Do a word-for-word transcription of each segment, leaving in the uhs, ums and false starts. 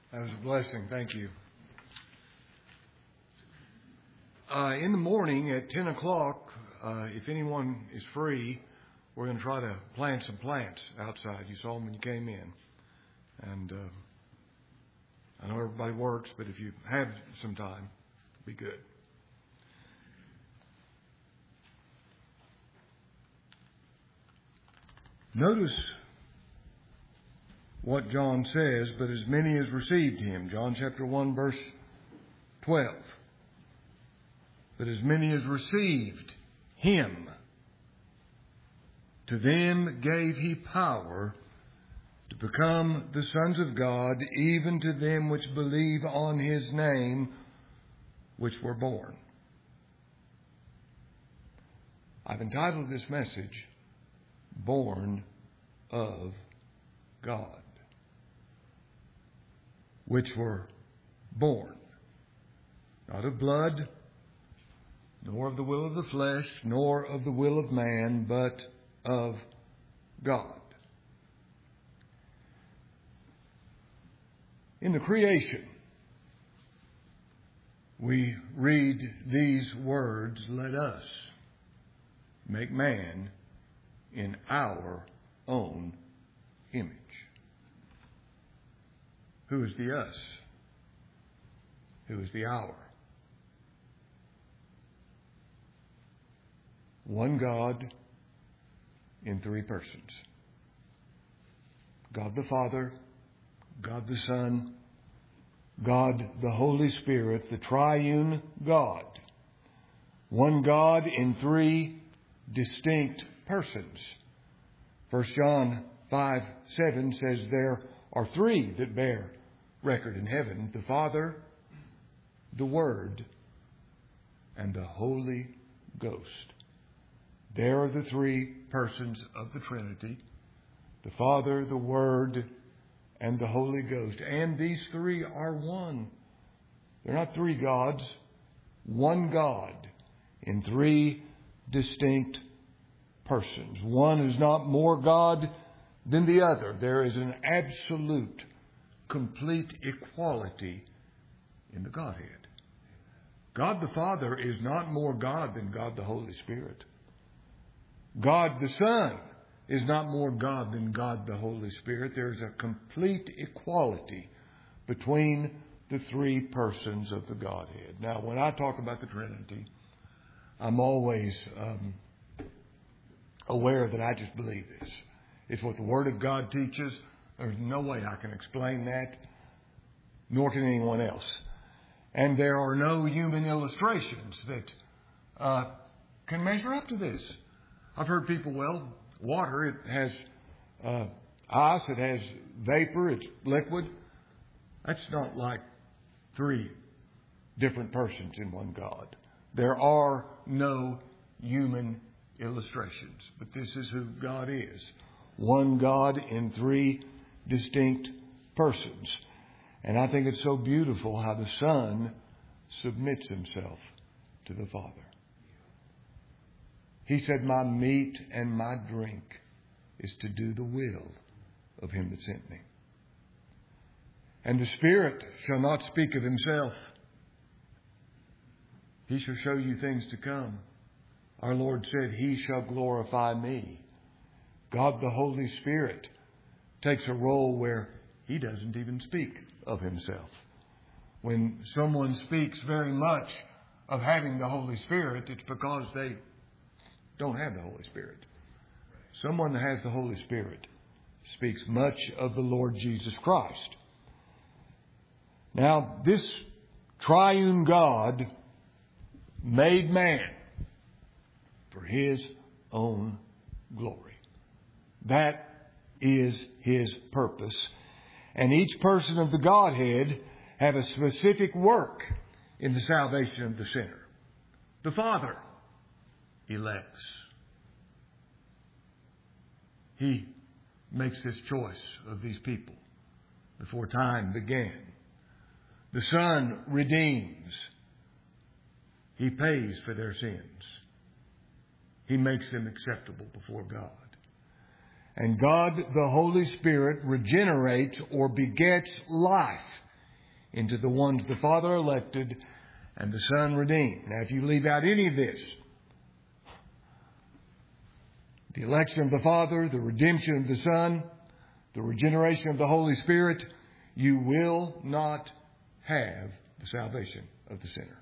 That was a blessing. Thank you. Uh, in the morning at ten o'clock, uh, if anyone is free, we're going to try to plant some plants outside. You saw them when you came in. And uh, I know everybody works, but if you have some time, it'd be good. Notice what John says, but as many as received him. John chapter one, verse twelve. But as many as received him, to them gave he power to become the sons of God, even to them which believe on his name, which were born. I've entitled this message, Born of God. Which were born, not of blood, nor of the will of the flesh, nor of the will of man, but of God. In the creation, we read these words, let us make man in our own image. Who is the us? Who is the our? One God in three persons. God the Father, God the Son, God the Holy Spirit, the triune God. One God in three distinct persons. First John five seven says there are three that bear record in heaven: the Father, the Word, and the Holy Ghost. There are the three persons of the Trinity: the Father, the Word, and the Holy Ghost. And these three are one. They're not three gods. One God in three distinct persons. One is not more God than the other. There is an absolute, complete equality in the Godhead. God the Father is not more God than God the Holy Spirit. God the Son is not more God than God the Holy Spirit. There's a complete equality between the three persons of the Godhead. Now, when I talk about the Trinity, I'm always um, aware that I just believe this. It's what the Word of God teaches. There's no way I can explain that, nor can anyone else. And there are no human illustrations that uh, can measure up to this. I've heard people, well, water, it has uh, ice, it has vapor, it's liquid. That's not like three different persons in one God. There are no human illustrations, but this is who God is. One God in three distinct persons. And I think it's so beautiful how the Son submits himself to the Father. He said, my meat and my drink is to do the will of him that sent me. And the Spirit shall not speak of himself. He shall show you things to come. Our Lord said, he shall glorify me. God the Holy Spirit takes a role where he doesn't even speak of himself. When someone speaks very much of having the Holy Spirit, it's because they don't have the Holy Spirit. Someone that has the Holy Spirit speaks much of the Lord Jesus Christ. Now, this triune God made man for his own glory. That is his purpose. And each person of the Godhead have a specific work in the salvation of the sinner. The Father elects. He makes this choice of these people before time began. The Son redeems. He pays for their sins. He makes them acceptable before God. And God, the Holy Spirit, regenerates or begets life into the ones the Father elected and the Son redeemed. Now, if you leave out any of this, the election of the Father, the redemption of the Son, the regeneration of the Holy Spirit, you will not have the salvation of the sinner.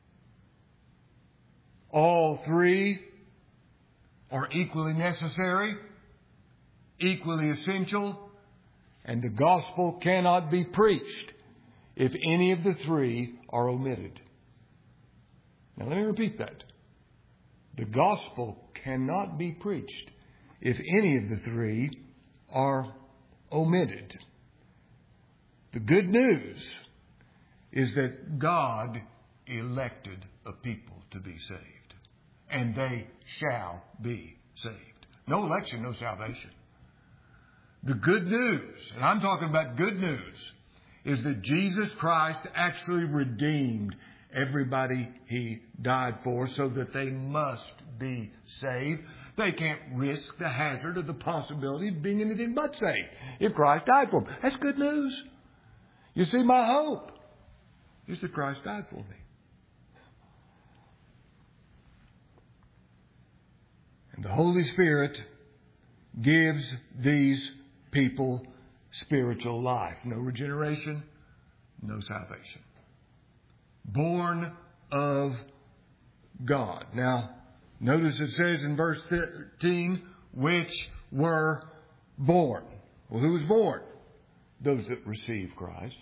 All three are equally necessary, equally essential, and the gospel cannot be preached if any of the three are omitted. Now let me repeat that. The gospel cannot be preached if any of the three are omitted. The good news is that God elected a people to be saved, and they shall be saved. No election, no salvation. The good news, and I'm talking about good news, is that Jesus Christ actually redeemed everybody He died for so that they must be saved. They can't risk the hazard of the possibility of being anything but saved if Christ died for them. That's good news. You see, my hope is that Christ died for me. And the Holy Spirit gives these people spiritual life. No regeneration, no salvation. Born of God. Now, notice it says in verse thirteen, which were born. Well, who was born? Those that receive Christ.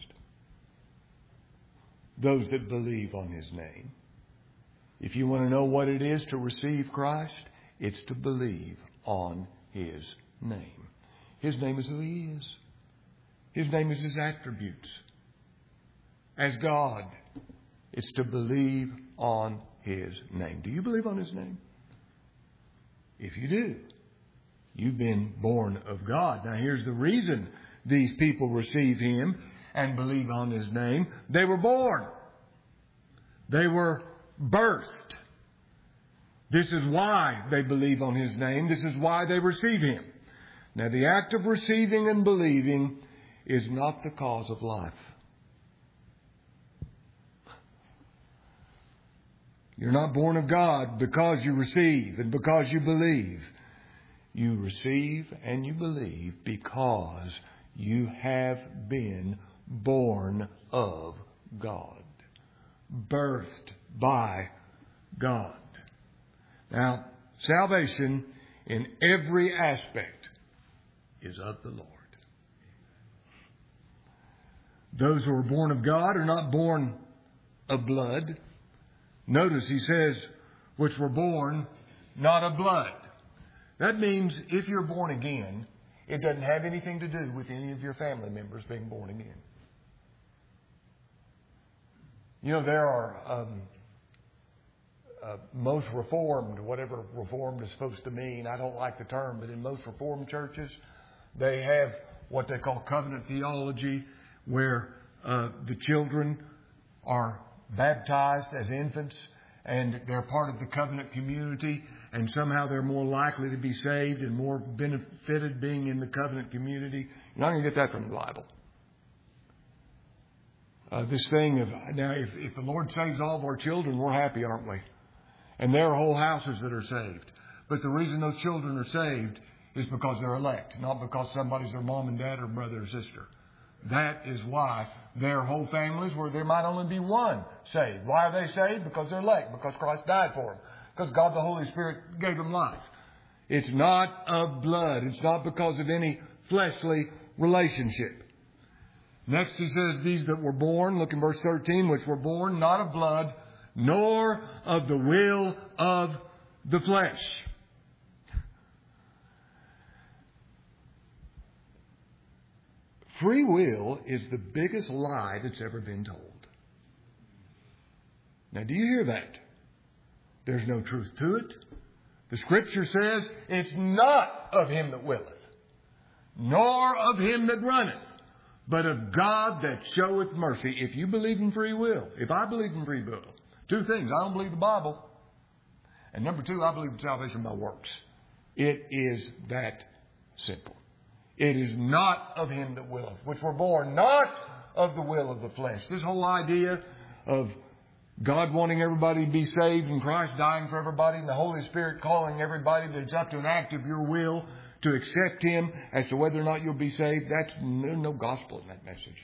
Those that believe on His name. If you want to know what it is to receive Christ, it's to believe on His name. His name is who He is. His name is His attributes. As God, it's to believe on His name. Do you believe on His name? If you do, you've been born of God. Now here's the reason these people receive Him and believe on His name. They were born. They were birthed. This is why they believe on His name. This is why they receive Him. Now the act of receiving and believing is not the cause of life. You're not born of God because you receive and because you believe. You receive and you believe because you have been born of God. Birthed by God. Now, salvation in every aspect is of the Lord. Those who are born of God are not born of blood. Notice He says, which were born not of blood. That means if you're born again, it doesn't have anything to do with any of your family members being born again. You know, there are um, uh, most Reformed, whatever Reformed is supposed to mean. I don't like the term, but in most Reformed churches, they have what they call covenant theology, where uh, the children are baptized as infants and they're part of the covenant community, and somehow they're more likely to be saved and more benefited being in the covenant community. You're not going to get that from the Bible. Uh, this thing of, now if, if the Lord saves all of our children, we're happy, aren't we? And there are whole houses that are saved. But the reason those children are saved is because they're elect, not because somebody's their mom and dad or brother or sister. That is why there are whole families where there might only be one saved. Why are they saved? Because they're elect. Because Christ died for them. Because God the Holy Spirit gave them life. It's not of blood. It's not because of any fleshly relationship. Next He says, these that were born, look in verse thirteen, which were born not of blood, nor of the will of the flesh. Free will is the biggest lie that's ever been told. Now, do you hear that? There's no truth to it. The Scripture says it's not of him that willeth, nor of him that runneth, but of God that showeth mercy. If you believe in free will, if I believe in free will, two things. I don't believe the Bible. And number two, I believe in salvation by works. It is that simple. It is not of him that willeth, which were born not of the will of the flesh. This whole idea of God wanting everybody to be saved and Christ dying for everybody and the Holy Spirit calling everybody, that it's up to an act of your will to accept Him as to whether or not you'll be saved, that's no, no gospel in that message.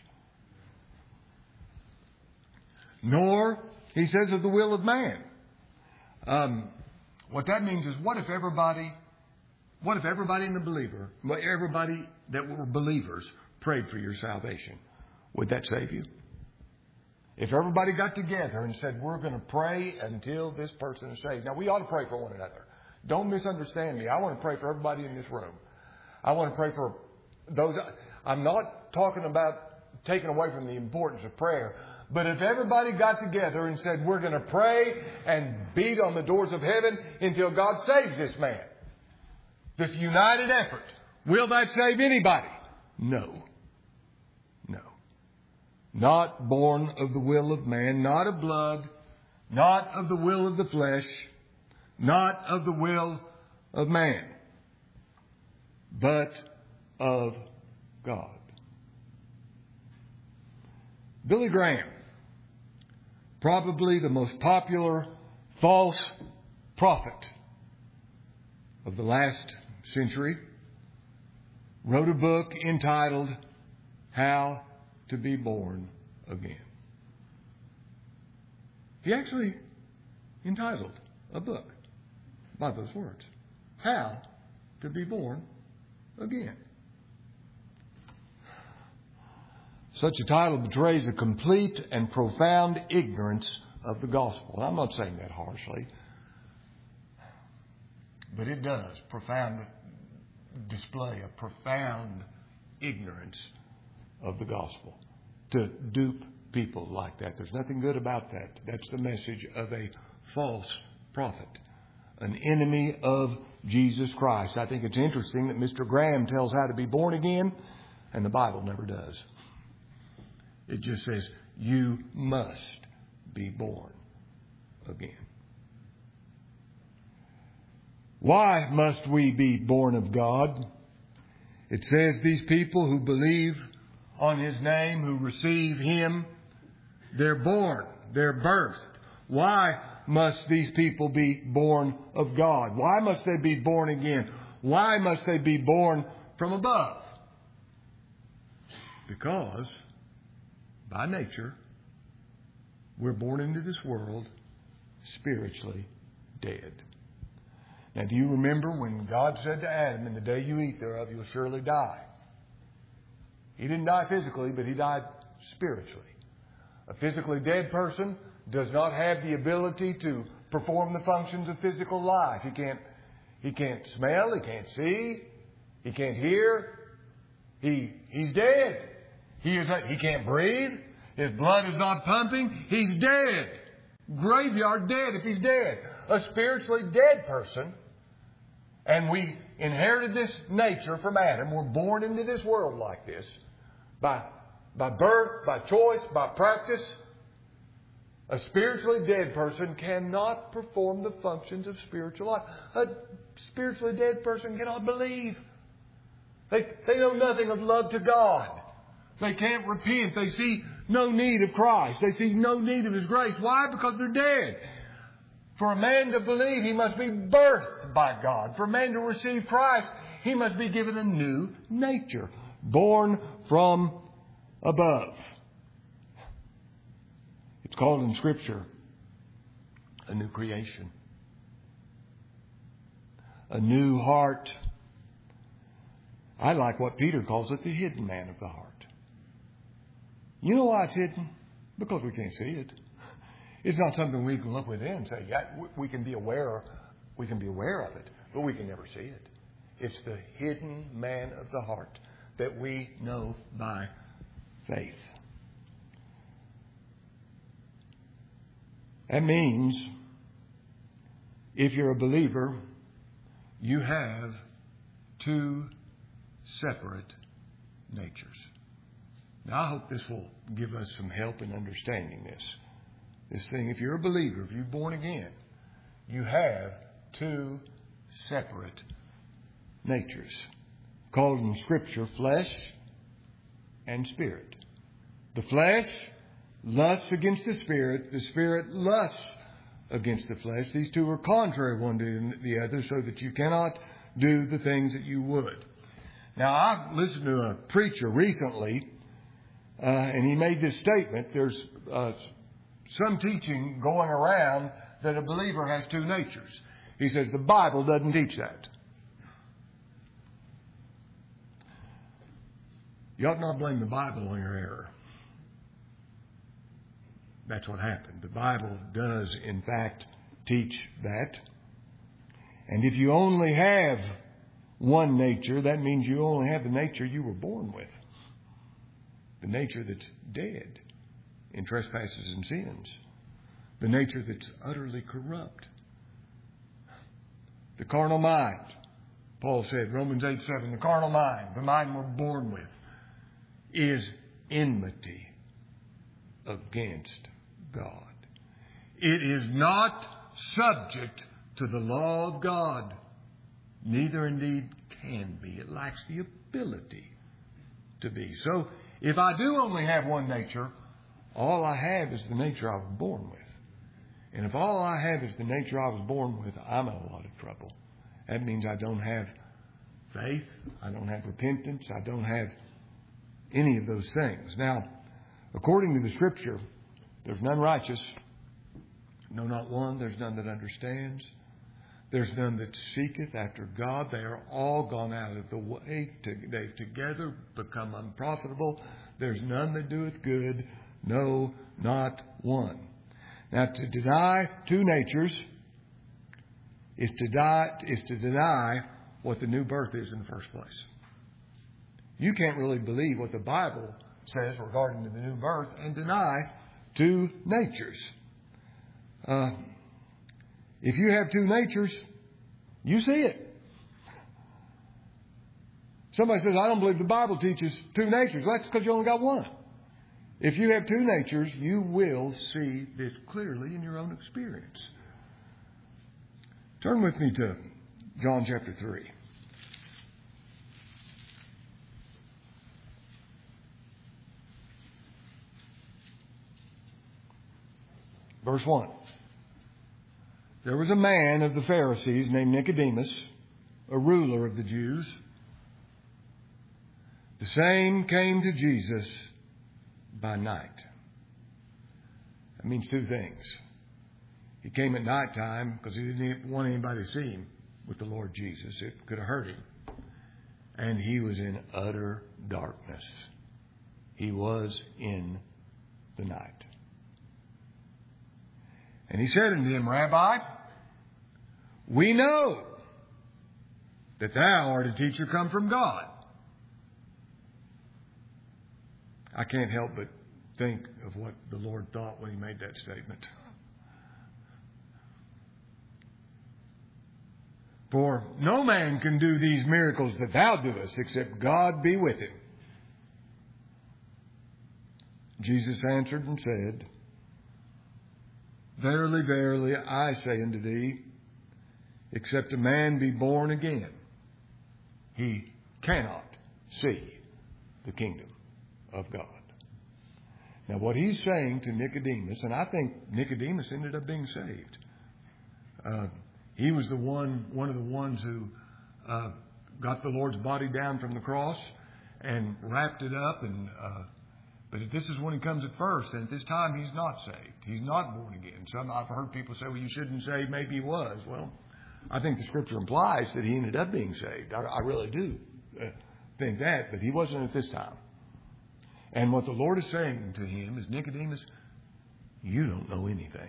Nor, he says, of the will of man. Um, what that means is, what if everybody, what if everybody in the believer, everybody that were believers prayed for your salvation? Would that save you? If everybody got together and said, we're going to pray until this person is saved. Now, we ought to pray for one another. Don't misunderstand me. I want to pray for everybody in this room. I want to pray for those. I'm not talking about taking away from the importance of prayer. But if everybody got together and said, we're going to pray and beat on the doors of heaven until God saves this man, this united effort, will that save anybody? No. No. Not born of the will of man, not of blood, not of the will of the flesh, not of the will of man, but of God. Billy Graham, probably the most popular false prophet of the last century, wrote a book entitled How to Be Born Again. He actually entitled a book by those words. How to Be Born Again. Such a title betrays a complete and profound ignorance of the gospel. And I'm not saying that harshly, but it does profound display a profound ignorance of the gospel to dupe people like that. There's nothing good about that. That's the message of a false prophet, an enemy of Jesus Christ. I think it's interesting that Mister Graham tells how to be born again, and the Bible never does. It just says, you must be born again. Why must we be born of God? It says these people who believe on His name, who receive Him, they're born, they're birthed. Why must these people be born of God? Why must they be born again? Why must they be born from above? Because by nature, we're born into this world spiritually dead. Now, do you remember when God said to Adam, in the day you eat thereof, you'll surely die? He didn't die physically, but he died spiritually. A physically dead person does not have the ability to perform the functions of physical life. He can't, he can't smell, he can't see, he can't hear. He, he's dead. He is, he can't breathe. His blood is not pumping. He's dead. Graveyard dead if he's dead. A spiritually dead person. And we inherited this nature from Adam. We're born into this world like this. By, by birth, by choice, by practice. A spiritually dead person cannot perform the functions of spiritual life. A spiritually dead person cannot believe. They, they know nothing of love to God. They can't repent. They see no need of Christ. They see no need of His grace. Why? Because they're dead. For a man to believe, he must be birthed by God. For a man to receive Christ, he must be given a new nature, born from above. It's called in Scripture a new creation, a new heart. I like what Peter calls it, the hidden man of the heart. You know why it's hidden? Because we can't see it. It's not something we can look within and say, yeah, we can be aware, we can be aware of it, but we can never see it. It's the hidden man of the heart that we know by faith. That means if you're a believer, you have two separate natures. Now, I hope this will give us some help in understanding this. This thing, if you're a believer, if you're born again, you have two separate natures, called in Scripture flesh and spirit. The flesh lusts against the Spirit. The Spirit lusts against the flesh. These two are contrary one to the other, so that you cannot do the things that you would. Now, I listened to a preacher recently, uh, and he made this statement. There's uh, some teaching going around that a believer has two natures. He says the Bible doesn't teach that. You ought not blame the Bible on your error. That's what happened. The Bible does, in fact, teach that. And if you only have one nature, that means you only have the nature you were born with. The nature that's dead in trespasses and sins. The nature that's utterly corrupt. The carnal mind. Paul said, Romans eight seven, the carnal mind, the mind we're born with, is enmity against God. It is not subject to the law of God. Neither indeed can be. It lacks the ability to be. So, if I do only have one nature, all I have is the nature I was born with. And if all I have is the nature I was born with, I'm in a lot of trouble. That means I don't have faith. I don't have repentance. I don't have any of those things. Now, according to the Scripture, there's none righteous. No, not one. There's none that understands. There's none that seeketh after God. They are all gone out of the way. They've together become unprofitable. There's none that doeth good. No, not one. Now, to deny two natures is to, die, is to deny what the new birth is in the first place. You can't really believe what the Bible says regarding the new birth and deny two natures. Uh, if you have two natures, you see it. Somebody says, I don't believe the Bible teaches two natures. Well, that's because you only got one. If you have two natures, you will see this clearly in your own experience. Turn with me to John chapter three. Verse one. There was a man of the Pharisees named Nicodemus, a ruler of the Jews. The same came to Jesus by night. That means two things. He came at night time because he didn't want anybody to see him with the Lord Jesus. It could have hurt him. And he was in utter darkness. He was in the night. And he said unto him, Rabbi, we know that thou art a teacher come from God. I can't help but think of what the Lord thought when he made that statement. For no man can do these miracles that thou doest, except God be with him. Jesus answered and said, Verily, verily, I say unto thee, except a man be born again, he cannot see the kingdom of God. Now, what he's saying to Nicodemus, and I think Nicodemus ended up being saved. Uh, he was the one, one of the ones who uh, got the Lord's body down from the cross and wrapped it up. And uh, but this is when he comes at first, and at this time he's not saved. He's not born again. Some I've heard people say, "Well, you shouldn't say." Maybe he was. Well, I think the Scripture implies that he ended up being saved. I, I really do uh, think that, but he wasn't at this time. And what the Lord is saying to him is, Nicodemus, you don't know anything.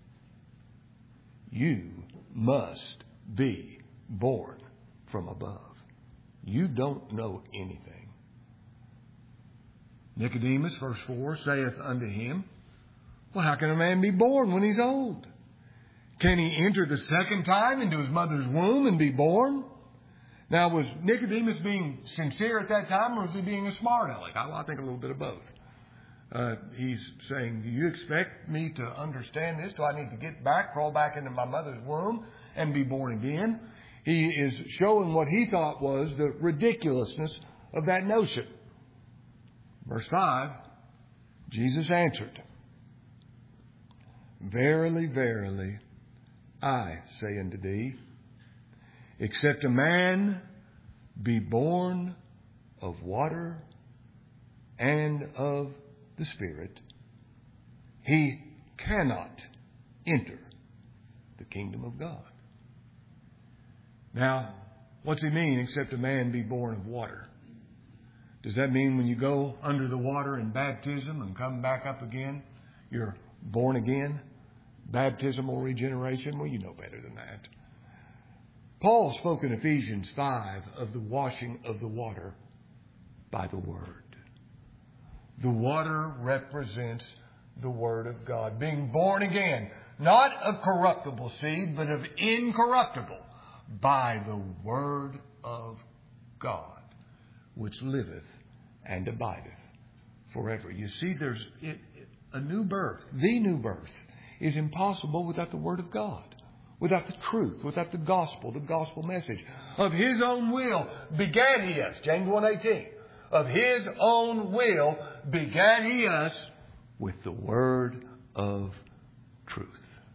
You must be born from above. You don't know anything. Nicodemus, verse four, saith unto him, Well, how can a man be born when he's old? Can he enter the second time into his mother's womb and be born? Now, was Nicodemus being sincere at that time, or was he being a smart aleck? I, I think a little bit of both. Uh, he's saying, do you expect me to understand this? Do I need to get back, crawl back into my mother's womb and be born again? He is showing what he thought was the ridiculousness of that notion. Verse five, Jesus answered, Verily, verily, I say unto thee, except a man be born of water and of the Spirit, he cannot enter the kingdom of God. Now, what's he mean, except a man be born of water? Does that mean when you go under the water in baptism and come back up again, you're born again? Baptismal regeneration? Well, you know better than that. Paul spoke in Ephesians five of the washing of the water by the Word. The water represents the Word of God. Being born again, not of corruptible seed, but of incorruptible, by the Word of God, which liveth and abideth forever. You see, there's it, it, a new birth. The new birth is impossible without the Word of God, without the truth, without the gospel, the gospel message. Of His own will began He us. James one eighteen. Of His own will began He us with the word of truth.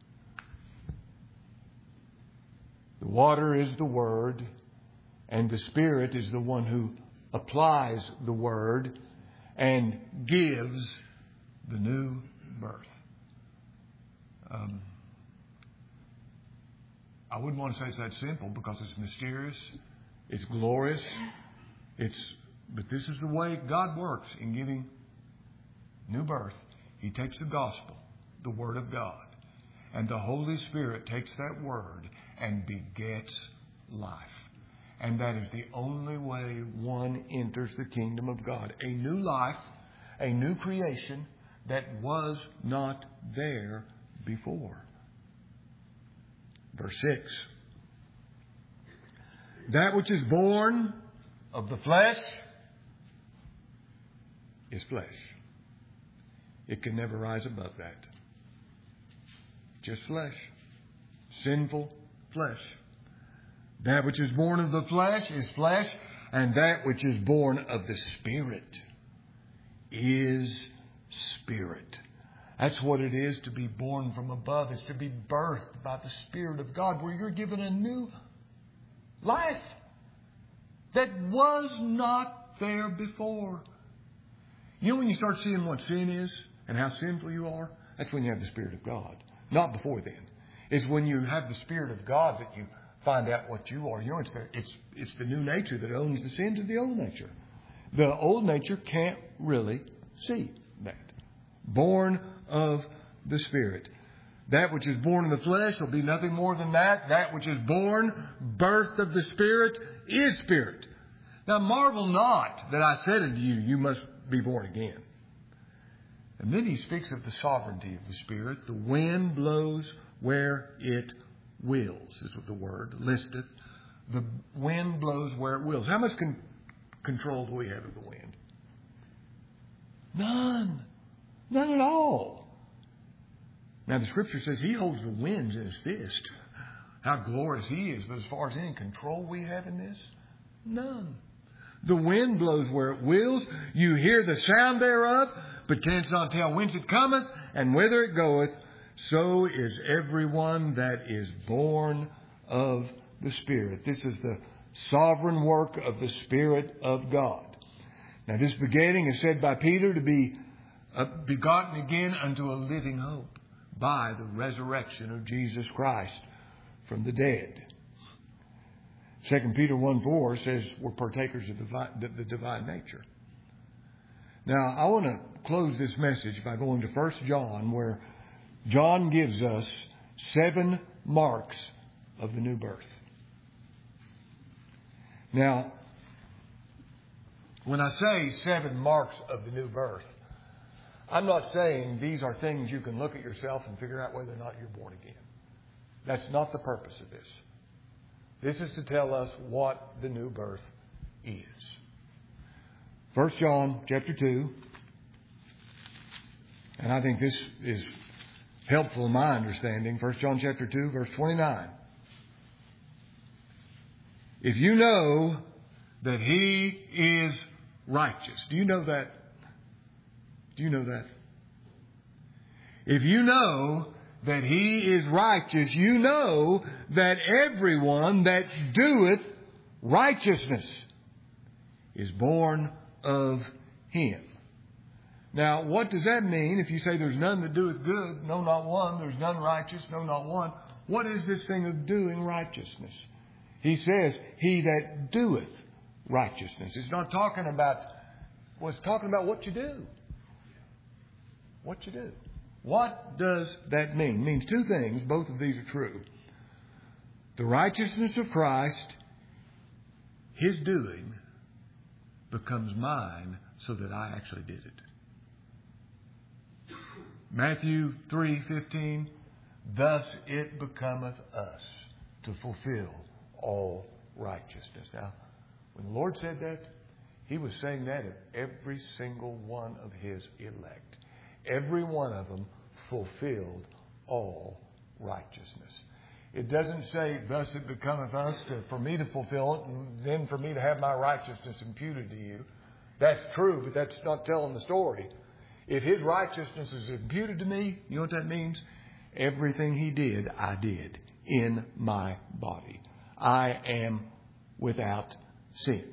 The water is the Word, and the Spirit is the one who applies the Word and gives the new birth. Um, I wouldn't want to say it's that simple because it's mysterious, it's glorious, it's but this is the way God works in giving new birth. He takes the gospel, the Word of God, and the Holy Spirit takes that Word and begets life. And that is the only way one enters the kingdom of God. A new life, a new creation that was not there before. Verse six. That which is born of the flesh is flesh. It can never rise above that. Just flesh. Sinful flesh. That which is born of the flesh is flesh, and that which is born of the Spirit is spirit. That's what it is to be born from above. It's to be birthed by the Spirit of God, where you're given a new life that was not there before. You know, when you start seeing what sin is and how sinful you are, that's when you have the Spirit of God. Not before then. It's when you have the Spirit of God that you find out what you are. You know, it's the, it's, it's the new nature that owns the sins of the old nature. The old nature can't really see that. Born of the Spirit. That which is born of the flesh will be nothing more than that. That which is born, birth of the Spirit, is spirit. Now marvel not that I said unto you, you must be born again. And then he speaks of the sovereignty of the Spirit. The wind blows where it wills, is what the word listeth. The wind blows where it wills. How much con- control do we have of the wind? None. None at all. Now the Scripture says He holds the winds in His fist. How glorious He is. But as far as any control we have in this, none. The wind blows where it wills. You hear the sound thereof, but canst not tell whence it cometh and whither it goeth. So is everyone that is born of the Spirit. This is the sovereign work of the Spirit of God. Now this begetting is said by Peter to be uh, begotten again unto a living hope by the resurrection of Jesus Christ from the dead. Second Peter one four says we're partakers of the, the divine nature. Now I want to close this message by going to First John, where John gives us seven marks of the new birth. Now, when I say seven marks of the new birth, I'm not saying these are things you can look at yourself and figure out whether or not you're born again. That's not the purpose of this. This is to tell us what the new birth is. First John chapter two, and I think this is helpful in my understanding. First John chapter two, verse twenty-nine. If you know that He is righteous. Do you know that? Do you know that? If you know that He is righteous, you know that everyone that doeth righteousness is born of Him. Now, what does that mean if you say there's none that doeth good, no, not one, there's none righteous, no, not one? What is this thing of doing righteousness? He says, he that doeth righteousness. It's not talking about, well, it's talking about what you do. What you do. What does that mean? It means two things. Both of these are true. The righteousness of Christ, His doing, becomes mine so that I actually did it. Matthew three fifteen, thus it becometh us to fulfill all righteousness. Now, when the Lord said that, He was saying that of every single one of His elect. Every one of them fulfilled all righteousness. It doesn't say, thus it becometh us to, for me to fulfill it and then for me to have my righteousness imputed to you. That's true, but that's not telling the story. If His righteousness is imputed to me, you know what that means? Everything He did, I did in my body. I am without sin.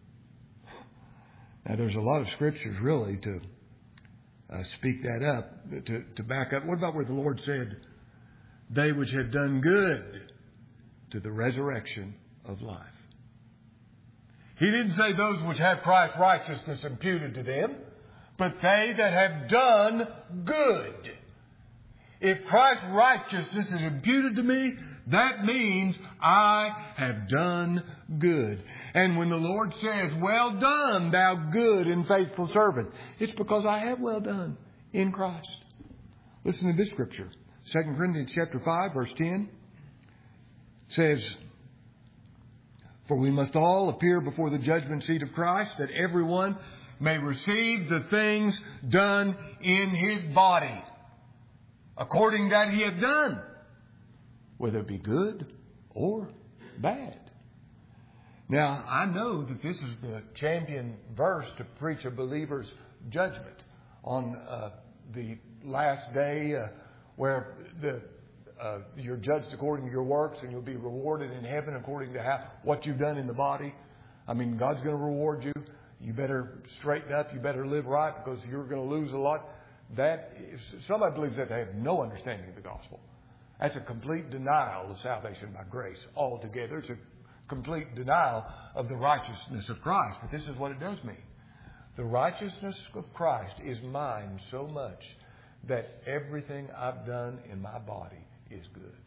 Now, there's a lot of scriptures really to uh, speak that up, to, to back up. What about where the Lord said, they which have done good to the resurrection of life? He didn't say those which have Christ's righteousness imputed to them, but they that have done good. If Christ's righteousness is imputed to me, that means I have done good. And when the Lord says, well done, thou good and faithful servant, it's because I have well done in Christ. Listen to this scripture. Second Corinthians chapter five, verse ten says, for we must all appear before the judgment seat of Christ, that everyone may receive the things done in his body, according that he hath done, whether it be good or bad. Now, I know that this is the champion verse to preach a believer's judgment on uh, the last day, uh, where the uh, you're judged according to your works, and you'll be rewarded in heaven according to how, what you've done in the body. I mean, God's going to reward you. You better straighten up. You better live right, because you're going to lose a lot. That is, somebody believes that they have no understanding of the gospel. That's a complete denial of salvation by grace altogether. It's a complete denial of the righteousness of Christ. But this is what it does mean. The righteousness of Christ is mine so much that everything I've done in my body is good.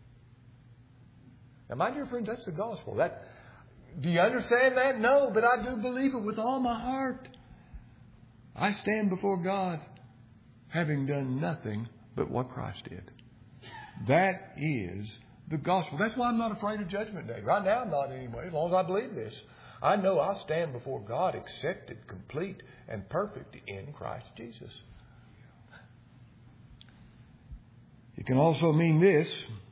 Now, my dear friends, that's the gospel. That, do you understand that? No, but I do believe it with all my heart. I stand before God having done nothing but what Christ did. That is the gospel. That's why I'm not afraid of Judgment Day. Right now I'm not anyway, as long as I believe this. I know I'll stand before God accepted, complete, and perfect in Christ Jesus. It can also mean this.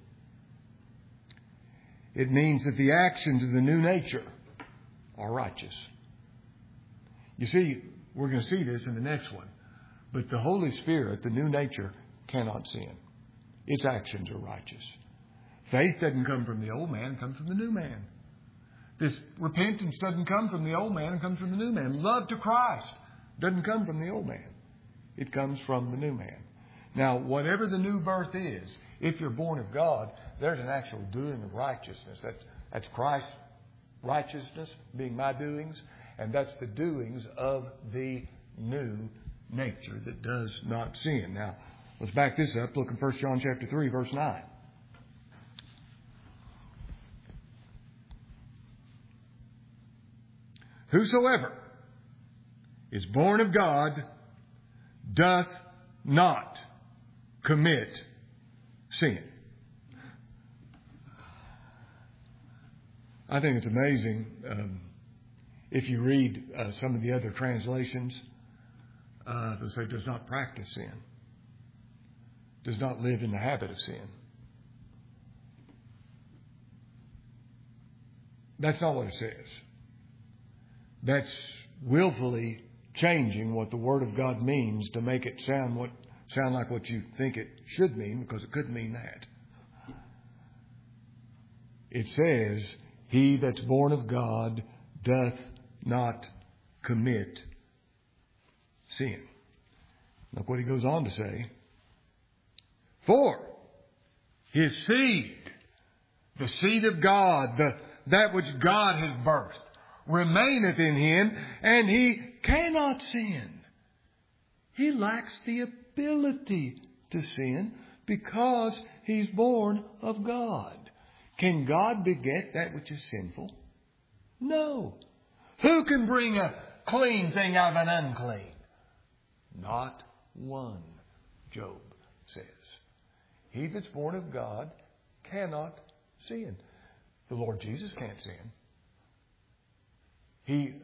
It means that the actions of the new nature are righteous. You see, we're going to see this in the next one. But the Holy Spirit, the new nature, cannot sin. Its actions are righteous. Faith doesn't come from the old man, it comes from the new man. This repentance doesn't come from the old man, it comes from the new man. Love to Christ doesn't come from the old man. It comes from the new man. Now, whatever the new birth is, if you're born of God, there's an actual doing of righteousness. That's, that's Christ's righteousness being my doings, and that's the doings of the new nature that does not sin. Now, let's back this up. Look in First John chapter three, verse nine. Whosoever is born of God doth not commit sin. I think it's amazing um, if you read uh, some of the other translations. Uh, they'll say does not practice sin, does not live in the habit of sin. That's not what it says. That's willfully changing what the Word of God means to make it sound what sound like what you think it should mean, because it could mean that. It says, he that's born of God doth not commit sin. Look what he goes on to say. For his seed, the seed of God, the, that which God has birthed, remaineth in him, and he cannot sin. He lacks the ability to sin because he's born of God. Can God beget that which is sinful? No. Who can bring a clean thing out of an unclean? Not one, Job says. He that's born of God cannot sin. The Lord Jesus can't sin. He,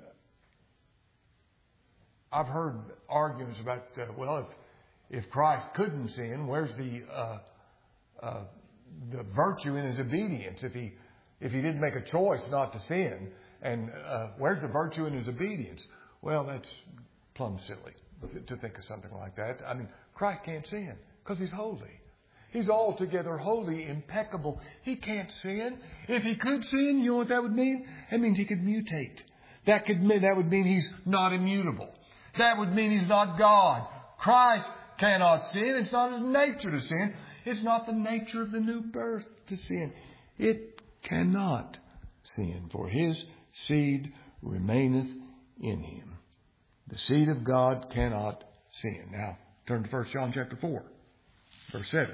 I've heard arguments about, uh, well, if, if Christ couldn't sin, where's the uh, uh, the virtue in his obedience? If he if he didn't make a choice not to sin, and uh, where's the virtue in his obedience? Well, that's plumb silly to think of something like that. I mean, Christ can't sin because he's holy. He's altogether holy, impeccable. He can't sin. If he could sin, you know what that would mean? That means he could mutate. That could mean, that would mean he's not immutable. That would mean he's not God. Christ cannot sin. It's not his nature to sin. It's not the nature of the new birth to sin. It cannot sin, for his seed remaineth in him. The seed of God cannot sin. Now, turn to First John chapter four, verse seven.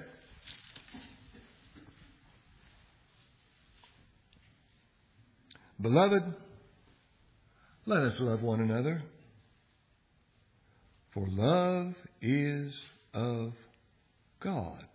Beloved, let us love one another, for love is of God.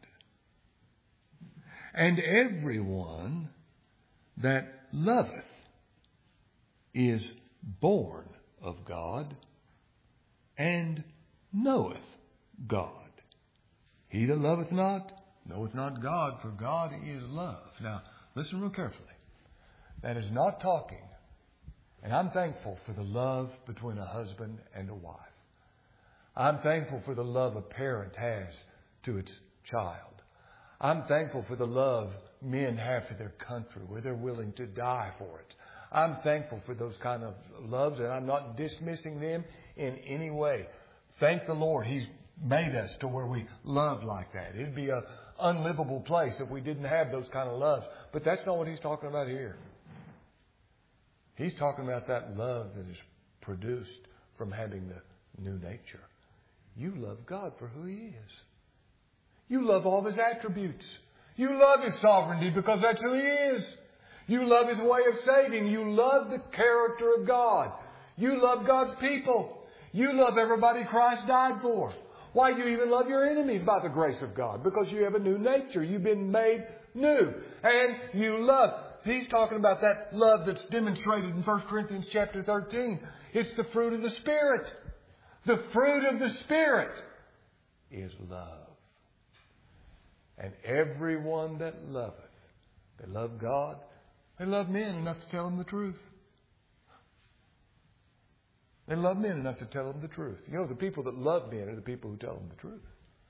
And everyone that loveth is born of God and knoweth God. He that loveth not knoweth not God, for God is love. Now, listen real carefully. That is not talking, and I'm thankful for the love between a husband and a wife. I'm thankful for the love a parent has to its child. I'm thankful for the love men have for their country, where they're willing to die for it. I'm thankful for those kind of loves, and I'm not dismissing them in any way. Thank the Lord. He's made us to where we love like that. It'd be an unlivable place if we didn't have those kind of loves. But that's not what he's talking about here. He's talking about that love that is produced from having the new nature. You love God for who he is. You love all his attributes. You love his sovereignty because that's who he is. You love his way of saving. You love the character of God. You love God's people. You love everybody Christ died for. Why, you even love your enemies by the grace of God, because you have a new nature. You've been made new. And you love. He's talking about that love that's demonstrated in First Corinthians chapter thirteen. It's the fruit of the Spirit. The fruit of the Spirit is love. And everyone that loveth, they love God, they love men enough to tell them the truth. They love men enough to tell them the truth. You know, the people that love men are the people who tell them the truth.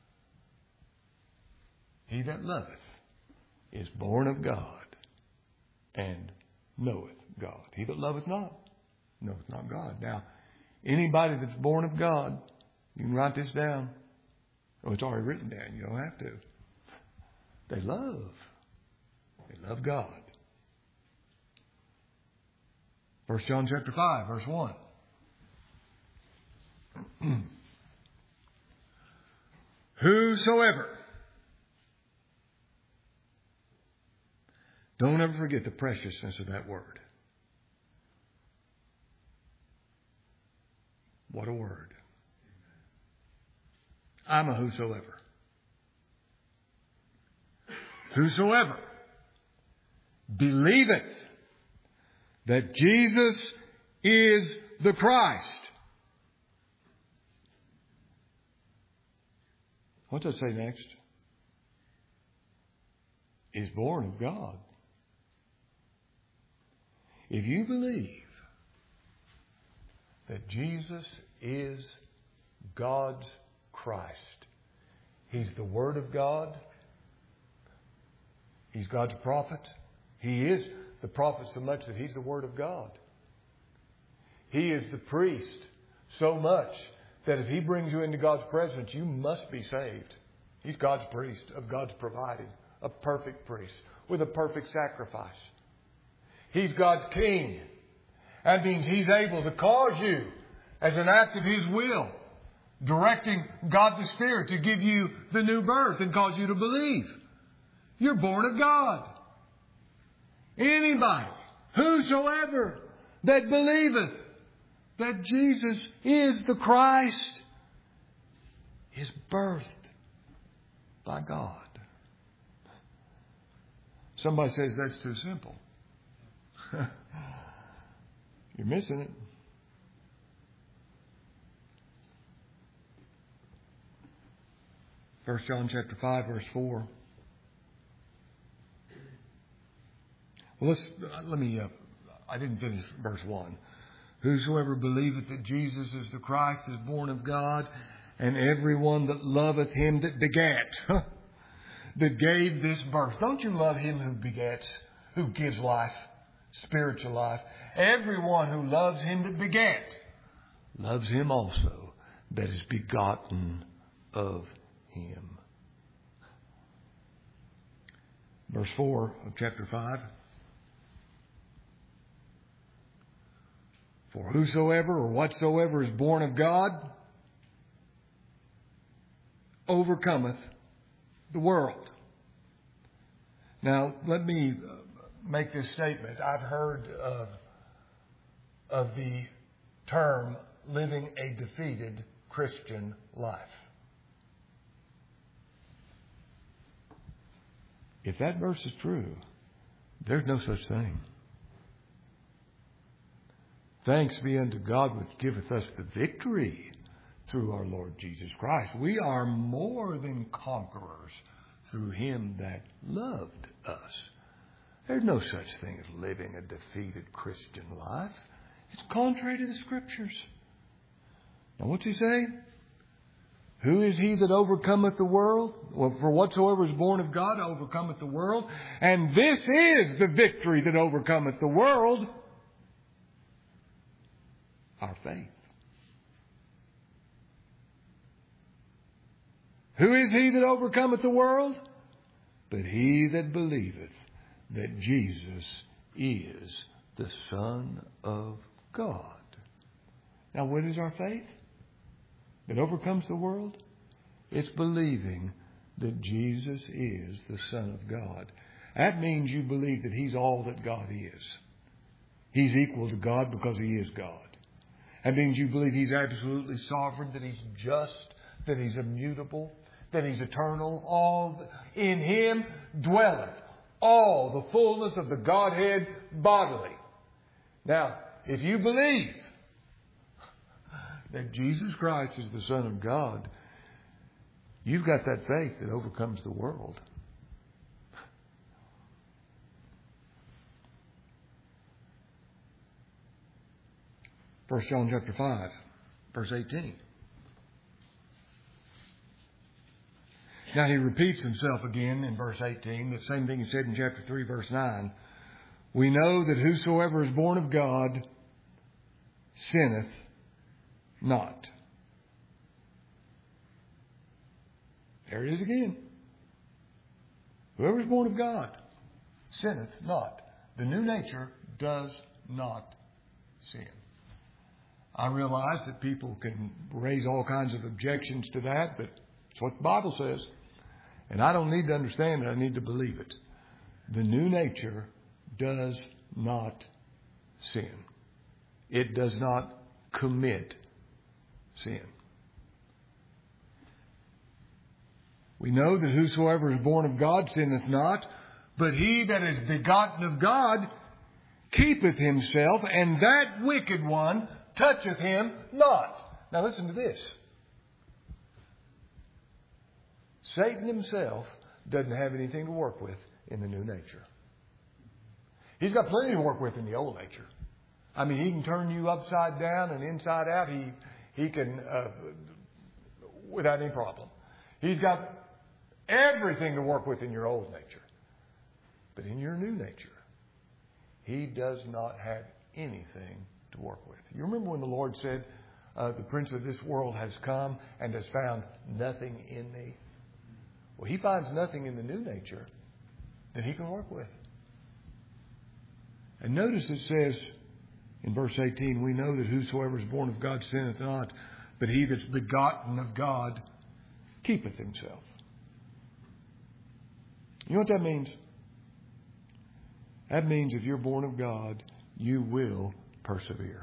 He that loveth is born of God and knoweth God. He that loveth not knoweth not God. Now, anybody that's born of God, you can write this down. Oh, it's already written down. You don't have to. They love. They love God. First John chapter five, verse one. Whosoever. Don't ever forget the preciousness of that word. What a word. I'm a whosoever. Whosoever believeth that Jesus is the Christ. What's that say next? Is born of God. If you believe that Jesus is God's Christ, He's the Word of God. He's God's prophet. He is the prophet so much that He's the Word of God. He is the priest so much that if He brings you into God's presence, you must be saved. He's God's priest, of God's providing, a perfect priest with a perfect sacrifice. He's God's king. That means He's able to cause you, as an act of His will, directing God the Spirit to give you the new birth and cause you to believe. You're born of God. Anybody, whosoever, that believeth that Jesus is the Christ is birthed by God. Somebody says that's too simple. You're missing it. First John chapter five, verse four. Well, let's, let me, uh, I didn't finish verse one. Whosoever believeth that Jesus is the Christ is born of God, and everyone that loveth Him that begat, that gave this birth. Don't you love Him who begets, who gives life, spiritual life? Everyone who loves Him that begat loves Him also that is begotten of Him. Verse four of chapter five. For whosoever or whatsoever is born of God overcometh the world. Now, let me make this statement. I've heard uh, of the term living a defeated Christian life. If that verse is true, there's no such thing. Thanks be unto God which giveth us the victory through our Lord Jesus Christ. We are more than conquerors through Him that loved us. There's no such thing as living a defeated Christian life. It's contrary to the Scriptures. Now what's He say? Who is he that overcometh the world? Well, for whatsoever is born of God overcometh the world. And this is the victory that overcometh the world. Our faith. Who is he that overcometh the world? But he that believeth that Jesus is the Son of God. Now, what is our faith that overcomes the world? It's believing that Jesus is the Son of God. That means you believe that He's all that God is. He's equal to God because He is God. That means you believe He's absolutely sovereign, that He's just, that He's immutable, that He's eternal. All in Him dwelleth all the fullness of the Godhead bodily. Now, if you believe that Jesus Christ is the Son of God, you've got that faith that overcomes the world. First John chapter five, verse eighteen. Now he repeats himself again in verse eighteen, the same thing he said in chapter three, verse nine. We know that whosoever is born of God sinneth not. There it is again. Whoever is born of God sinneth not. The new nature does not sin. I realize that people can raise all kinds of objections to that, but it's what the Bible says. And I don't need to understand it. I need to believe it. The new nature does not sin. It does not commit sin. We know that whosoever is born of God sinneth not, but he that is begotten of God keepeth himself, and that wicked one toucheth him not. Now listen to this. Satan himself doesn't have anything to work with in the new nature. He's got plenty to work with in the old nature. I mean, he can turn you upside down and inside out. He he can, uh, without any problem. He's got everything to work with in your old nature. But in your new nature, He does not have anything to work with. You remember when the Lord said, uh, the prince of this world has come and has found nothing in me? Well, He finds nothing in the new nature that He can work with. And notice it says in verse eighteen, we know that whosoever is born of God sinneth not, but he that's begotten of God keepeth himself. You know what that means? That means if you're born of God, you will persevere.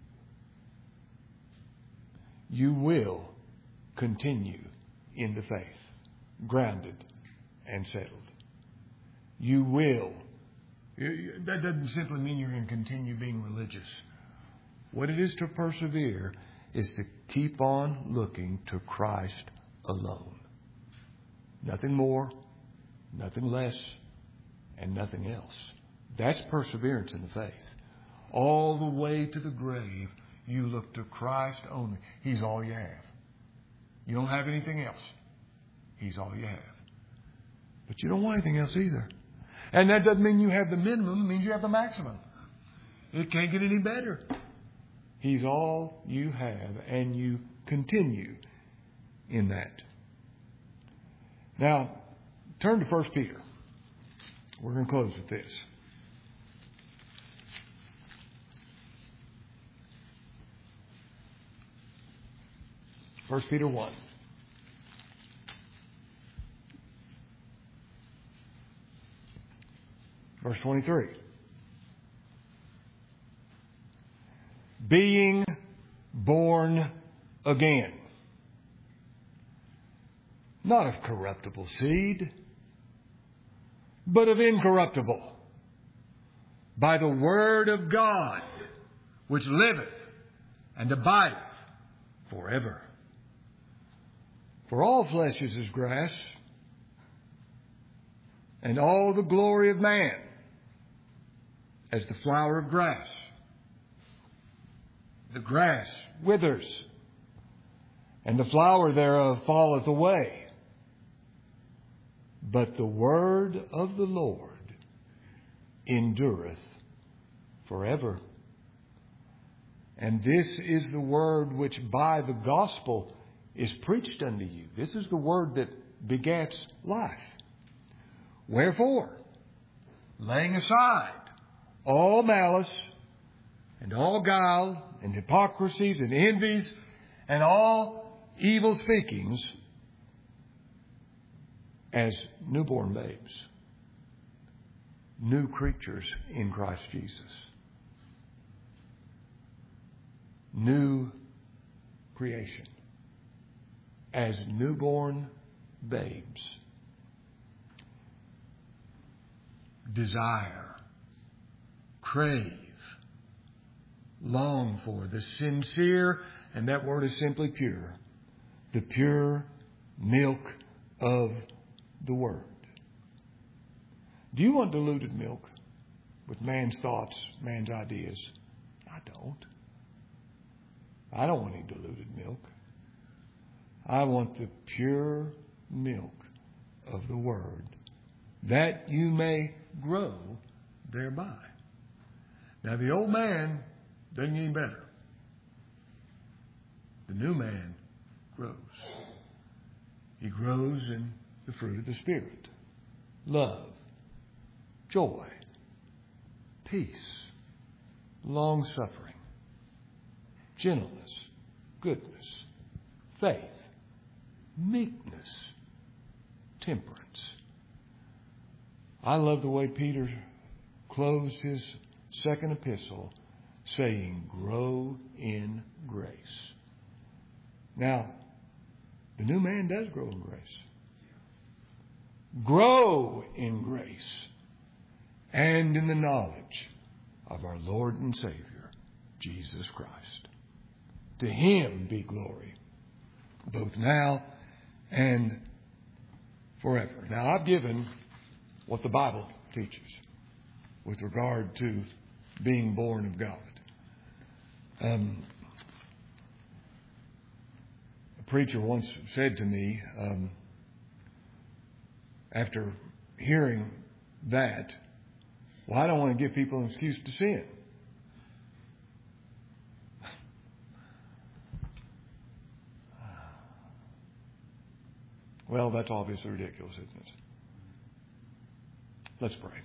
You will continue in the faith, grounded and settled. You will. That doesn't simply mean you're going to continue being religious. What it is to persevere is to keep on looking to Christ alone. Nothing more, nothing less, and nothing else. That's perseverance in the faith. All the way to the grave, you look to Christ only. He's all you have. You don't have anything else. He's all you have. But you don't want anything else either. And that doesn't mean you have the minimum. It means you have the maximum. It can't get any better. He's all you have, and you continue in that. Now, turn to First Peter. We're going to close with this. First Peter one. Verse twenty-three. Being born again. Not of corruptible seed, but of incorruptible. By the word of God, which liveth and abideth forever. For all flesh is as grass, and all the glory of man as the flower of grass. The grass withers, and the flower thereof falleth away. But the word of the Lord endureth forever. And this is the word which by the gospel is preached unto you. This is the word that begets life. Wherefore, laying aside all malice and all guile and hypocrisies and envies and all evil speakings, as newborn babes, new creatures in Christ Jesus, new creation, as newborn babes, desire, crave, long for the sincere, and that word is simply pure, the pure milk of the Word. Do you want diluted milk with man's thoughts, man's ideas? I don't. I don't want any diluted milk. I want the pure milk of the Word, that you may grow thereby. Now, the old man doesn't get any better. The new man grows. He grows in the fruit of the Spirit. Love, joy, peace, long-suffering, gentleness, goodness, faith, meekness, temperance. I love the way Peter closed his second epistle saying, grow in grace. Now, the new man does grow in grace. Grow in grace and in the knowledge of our Lord and Savior, Jesus Christ. To Him be glory, both now and forever. Now, I've given what the Bible teaches with regard to being born of God. Um, a preacher once said to me, um, after hearing that, well, I don't want to give people an excuse to sin. Well, that's obviously ridiculous, isn't it? Let's pray.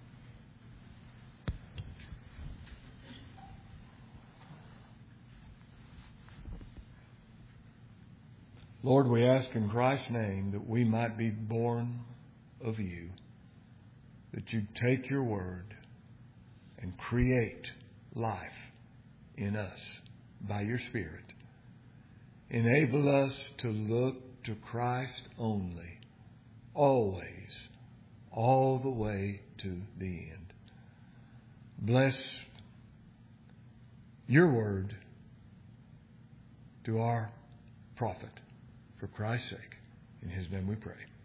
Lord, we ask in Christ's name that we might be born of you, that you take your word and create life in us by your Spirit. Enable us to look to Christ only, always, all the way to the end. Bless your word to our profit. For Christ's sake. In his name we pray.